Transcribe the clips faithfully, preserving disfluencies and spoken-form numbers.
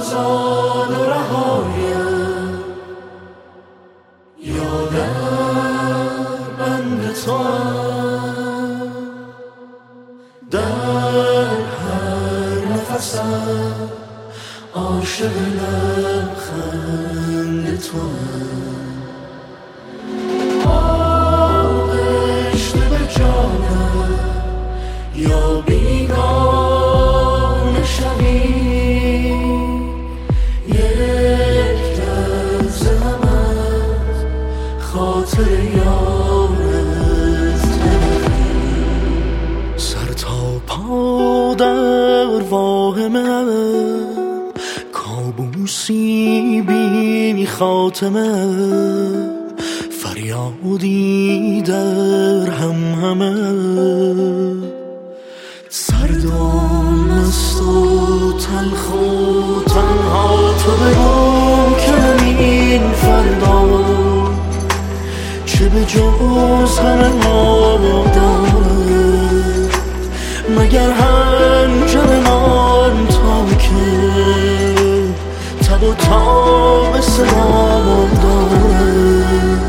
آزاد و رهایم یا در بند توام، در هر نفسم عاشق لبخند توام. آغشته به جانم یا بیگانه شوی، یک لحظه هم از خاطر یارت نبری. سر تا پا در واهمم، کابوسی بی خاتمه، فریادی در هم همه. سردم است و تلخ و تنها، تو بگو که این فردا چه به جز غم ما دارد، مگر هنجرمان تا که تب و تاب صدا دارد.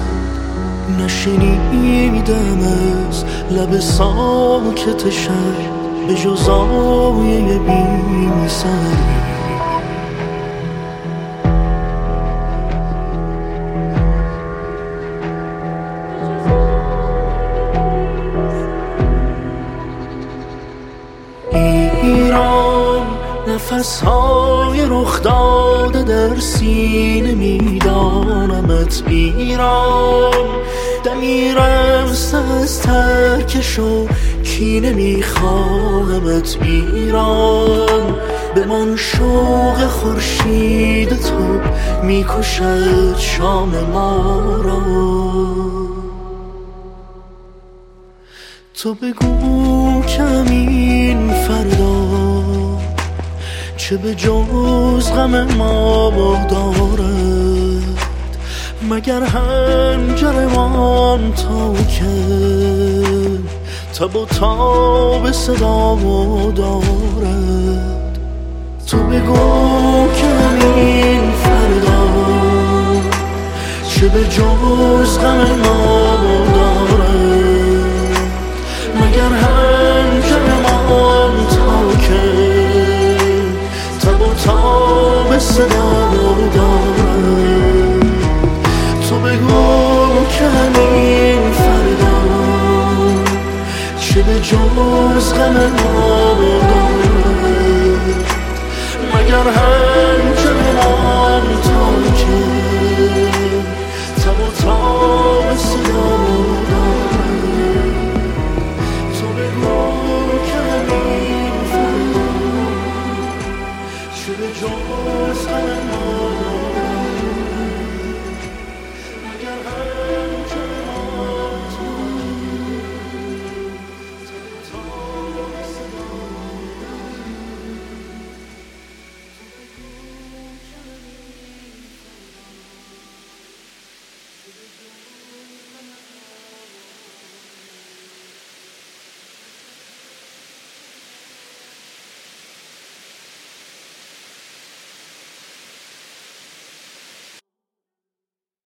نشنیدم از لب ساکت شهر به جز آیه بی سری. ایران نفسهای رخ داده در سینه میدانمت. ایران دمی رمز از ترکش و کینه میخواهمت. ایران بمان شوق خورشید تو میکشد شام ما را. تو بگو کمین فردا چه به جز غم ما دارد، مگر هنجرمان تا که تب و تاب صدا دارد. تو بگو کمین فردا چه به جز غم ما دارد، مگر هنجرمان تا که تب و تاب صدا دارد. تو بگو که همین فردا چه به جز غم ما دارد، مگر